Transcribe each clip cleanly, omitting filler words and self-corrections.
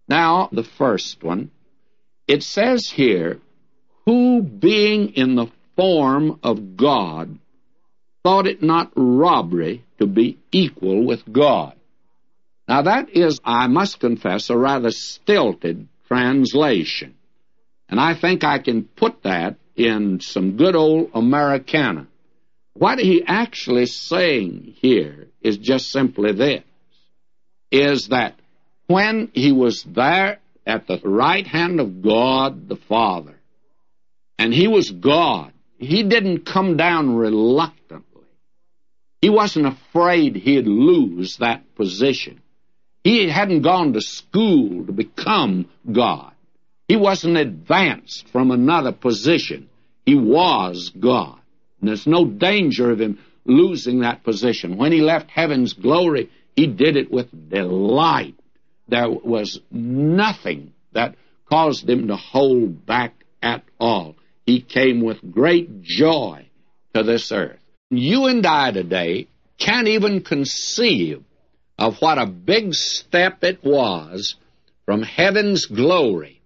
Now, the first one, it says here, who being in the form of God thought it not robbery to be equal with God. Now that is, I must confess, a rather stilted translation. And I think I can put that in some good old Americana. What he actually is saying here is just simply this, is that when he was there at the right hand of God the Father, and he was God, he didn't come down reluctantly. He wasn't afraid he'd lose that position. He hadn't gone to school to become God. He wasn't advanced from another position. He was God. And there's no danger of him losing that position. When he left heaven's glory, he did it with delight. There was nothing that caused him to hold back at all. He came with great joy to this earth. You and I today can't even conceive of what a big step it was from heaven's glory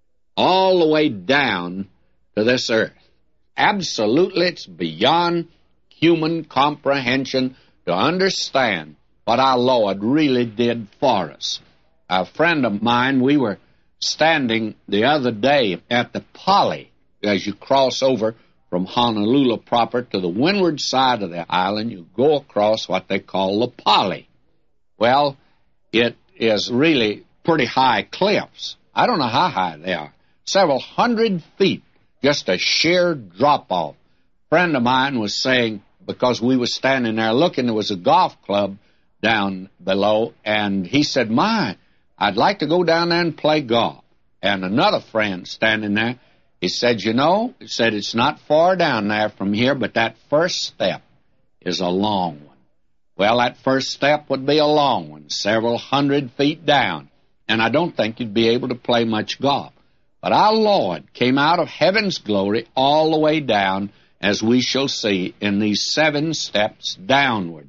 all the way down to this earth. Absolutely, it's beyond human comprehension to understand what our Lord really did for us. A friend of mine, we were standing the other day at the Poly, as you cross over from Honolulu proper to the windward side of the island, you go across what they call the Poly. Well, it is really pretty high cliffs. I don't know how high they are. Several hundred feet, just a sheer drop-off. A friend of mine was saying, because we were standing there looking, there was a golf club down below, and he said, "My, I'd like to go down there and play golf." And another friend standing there, he said, he said, "It's not far down there from here, but that first step is a long one." Well, that first step would be a long one, several hundred feet down, and I don't think you'd be able to play much golf. But our Lord came out of heaven's glory all the way down, as we shall see in these 7 steps downward.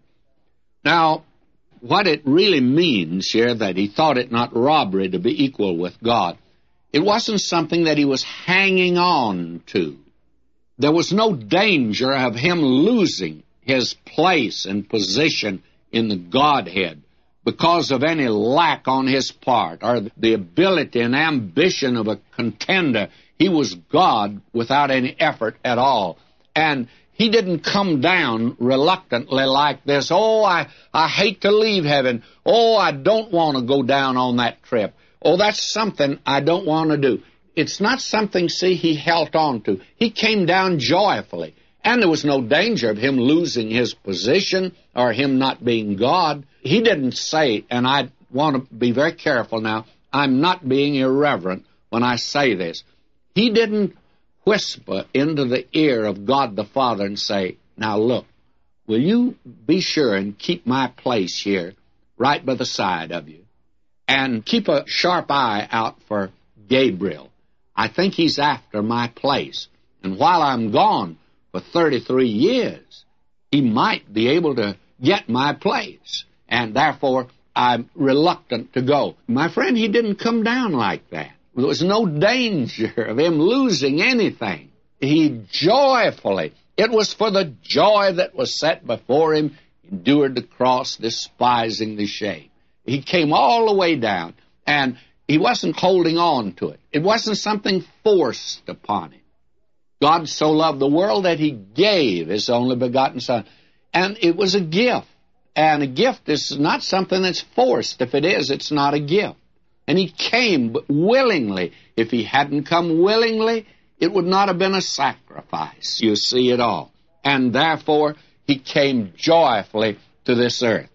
Now, what it really means here, that he thought it not robbery to be equal with God, it wasn't something that he was hanging on to. There was no danger of him losing his place and position in the Godhead because of any lack on his part or the ability and ambition of a contender. He was God without any effort at all. And he didn't come down reluctantly like this, "Oh, I hate to leave heaven. Oh, I don't want to go down on that trip. Oh, that's something I don't want to do." It's not something, see, he held on to. He came down joyfully. And there was no danger of him losing his position or him not being God. He didn't say, and I want to be very careful now, I'm not being irreverent when I say this. He didn't whisper into the ear of God the Father and say, "Now look, will you be sure and keep my place here right by the side of you? And keep a sharp eye out for Gabriel. I think he's after my place. And while I'm gone for 33 years, he might be able to get my place. And therefore, I'm reluctant to go." My friend, he didn't come down like that. There was no danger of him losing anything. He joyfully, it was for the joy that was set before him, endured the cross, despising the shame. He came all the way down, and he wasn't holding on to it. It wasn't something forced upon him. God so loved the world that he gave his only begotten Son. And it was a gift. And a gift is not something that's forced. If it is, it's not a gift. And he came willingly. If he hadn't come willingly, it would not have been a sacrifice. You see it all. And therefore, he came joyfully to this earth.